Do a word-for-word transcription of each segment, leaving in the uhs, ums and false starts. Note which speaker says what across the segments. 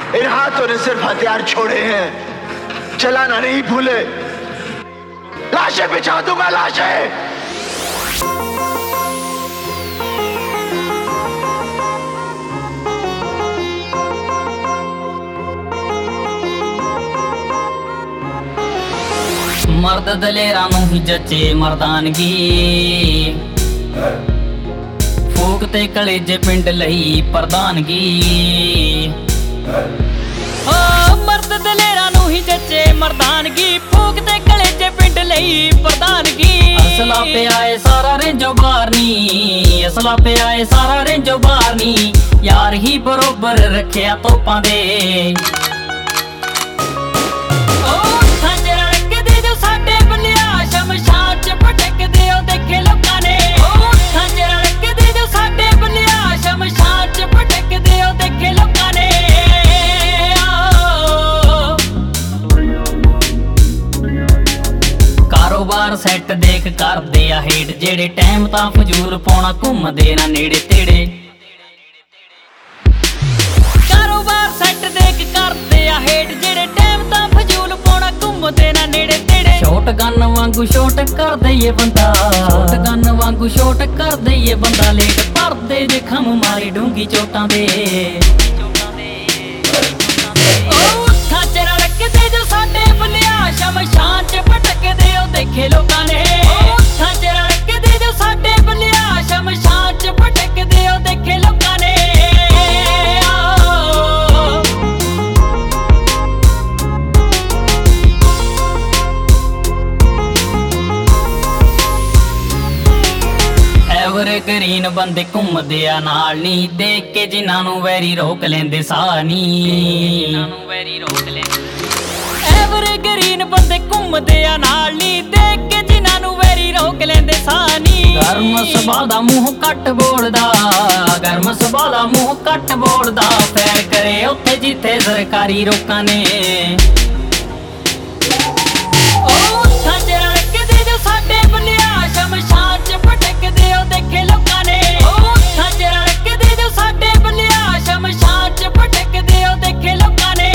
Speaker 1: इन हाथों ने सिर्फ हथियार छोड़े हैं, चलाना नहीं भूले। लाशें बिछा दूंगा, लाशें।
Speaker 2: मर्द दलेरा नूं ही जचे मर्दानगी, फूक ते कलेजे पिंड लई प्रधानगी। ओ मर्द दलेरा नूं ही जचे मर्दानगी, फूक ते कलेजे पिंड लई प्रधानगी। असला पे आए सारा रेंजो बारनी, असला पे आए सारा रेंजो बारनी, यार ही बरोबर रखिया तोपां दे। ਕਾਰੋਬਾਰ ਸੈੱਟ ਦੇਖ ਕਰਦੇ ਆ ਹੇਠ ਜਿਹੜੇ, ਟਾਈਮ ਤਾਂ ਫਜ਼ੂਲ ਪਾਉਣਾ ਘੁੰਮਦੇ ਨਾ ਨੇੜੇ ਤੇੜੇ। ਕਾਰੋਬਾਰ ਸੈੱਟ ਦੇਖ ਕਰਦੇ ਆ ਹੇਠ ਜਿਹੜੇ, ਟਾਈਮ ਤਾਂ ਫਜ਼ੂਲ ਪਾਉਣਾ ਘੁੰਮਦੇ ਨਾ ਨੇੜੇ ਤੇੜੇ। ਸ਼ੋਟ ਗਨ ਵਾਂਗੂ ਸ਼ੋਟ ਕਰ ਦਈਏ ਬੰਦਾ, ਸ਼ੋਟ ਗਨ ਵਾਂਗੂ ਸ਼ੋਟ ਕਰ ਦਈਏ ਬੰਦਾ, ਲੇਟ ਭਰਦੇ ਜੇ ਖਮ ਮਾਰੀ ਡੂੰਗੀ ਚੋਟਾਂ ਦੇ। ਸ਼ਮਸ਼ਾਨ ਚ ਭਟਕਦੇ ਉਹ ਦੇਖੇ ਲੋਕਾਂ ਨੇ, ਉੱਠਾਂ ਚ ਰੜਕਦੇ ਜੋ ਸਾਡੇ ਬਲਿਆ, ਸ਼ਮਸ਼ਾਨ ਚ ਭਟਕਦੇ ਉਹ ਦੇਖੇ ਲੋਕਾਂ ਨੇ। ਐਵਰਗ੍ਰੀਨ ਬੰਦੇ ਘੁੰਮਦੇ ਆ ਨਾਲ ਨੀ, ਦੇਖ ਕੇ ਜਿਨ੍ਹਾਂ ਨੂੰ ਵੈਰੀ ਰੋਕ ਲੈਂਦੇ ਸਾਹ ਨੀ, ਜਿਨ੍ਹਾਂ ਨੂੰ ਵੈਰੀ ਰੋਕ ਲੈਂਦੇ। ਐਵਰਗ੍ਰੀਨ ਬੰਦੇ ਘੁੰਮਦੇ ਆ ਨਾਲ ਨੀ, ਦੇਖ ਕੇ ਜਿਨ੍ਹਾਂ ਨੂੰ ਵੈਰੀ ਰੋਕ ਲੈਂਦੇ ਸਾਹ ਨੀ। ਗਰਮ ਸੁਭਾਅ ਦਾ ਮੂੰਹ ਘੱਟ ਬੋਲਦਾ, ਗਰਮ ਸੁਭਾਅ ਦਾ ਮੂੰਹ ਘੱਟ ਬੋਲਦਾ, ਫੈਰ ਕਰੇ ਉੱਥੇ ਜਿੱਥੇ ਸਰਕਾਰੀ ਰੋਕਾਂ ਨੇ। ਉਹ ਉੱਥਾਂ ਚ ਰੜਕਦੇ ਜੋ ਸਾਡੇ ਬਲਿਆ, ਸ਼ਮਸ਼ਾਨ ਚ ਭਟਕਦੇ ਉਹ ਦੇਖੇ ਲੋਕਾਂ ਨੇ। ਉਹ ਉੱਥਾਂ ਚ ਰੜਕਦੇ ਜੋ ਸਾਡੇ ਬਲਿਆ, ਸ਼ਮਸ਼ਾਨ ਚ ਭਟਕਦੇ ਉਹ ਦੇਖੇ ਲੋਕਾਂ ਨੇ।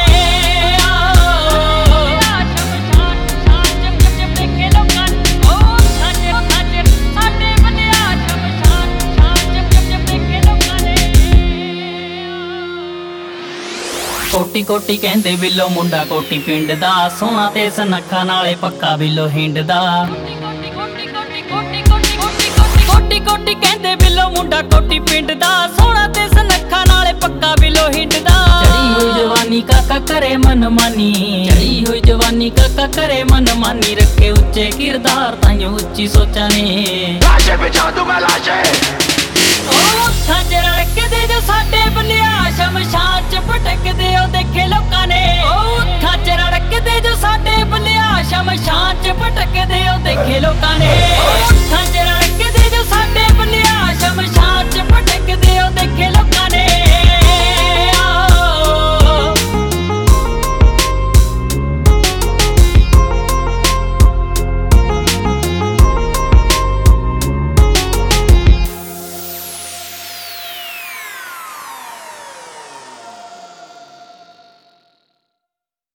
Speaker 2: ਕੋਟੀ ਕੋਟੀ ਕਹਿੰਦੇ ਬਿੱਲੋ ਮੁੰਡਾ ਕੋਟੀ ਪਿੰਡ ਦਾ, ਸੋਹਣਾ ਤੇ ਸੁਨੱਖਾ ਨਾਲੇ ਪੱਕਾ ਬਿੱਲੋ ਹਿੰਡ ਦਾ। ਕੋਟੀ ਕੋਟੀ ਕਹਿੰਦੇ ਬਿੱਲੋ ਮੁੰਡਾ ਕੋਟੀ ਪਿੰਡ ਦਾ, ਸੋਹਣਾ ਤੇ ਸੁਨੱਖਾ ਨਾਲੇ ਪੱਕਾ ਬਿੱਲੋ ਹਿੰਡ ਦਾ। ਚੜੀ ਹੋਈ ਜਵਾਨੀ ਕਾਕਾ ਕਰੇ ਮਨਮਾਨੀ, ਚੜੀ ਹੋਈ ਜਵਾਨੀ ਕਾਕਾ ਕਰੇ ਮਨਮਾਨੀ, ਰੱਖੇ ਉੱਚੇ ਕਿਰਦਾਰ ਤਾਈਓ ਉੱਚੀ ਸੋਚਾਂ ਨੇ।
Speaker 1: ਲਾਸ਼ੇ ਬਿਛਾ ਦੂੰਗਾ, ਲਾਸ਼ੇ।
Speaker 2: ਉਹ ਉੱਥਾਂ ਚ ਰੜਕਦੇ ਜੋ ਸਾਡੇ ਬਲਿਆ, ਸ਼ਮਸ਼ਾਨ ਚ ਭਟਕਦੇ ਉਹ ਦੇਖੇ ਲੋਕਾਂ ਨੇ। ਉਹ ਉੱਥਾਂ ਚ ਰੜਕਦੇ ਜੋ ਸਾਡੇ ਬਲਿਆ, ਸ਼ਮਸ਼ਾਨ ਚ ਭਟਕਦੇ ਉਹ ਦੇਖੇ ਲੋਕਾਂ ਨੇ।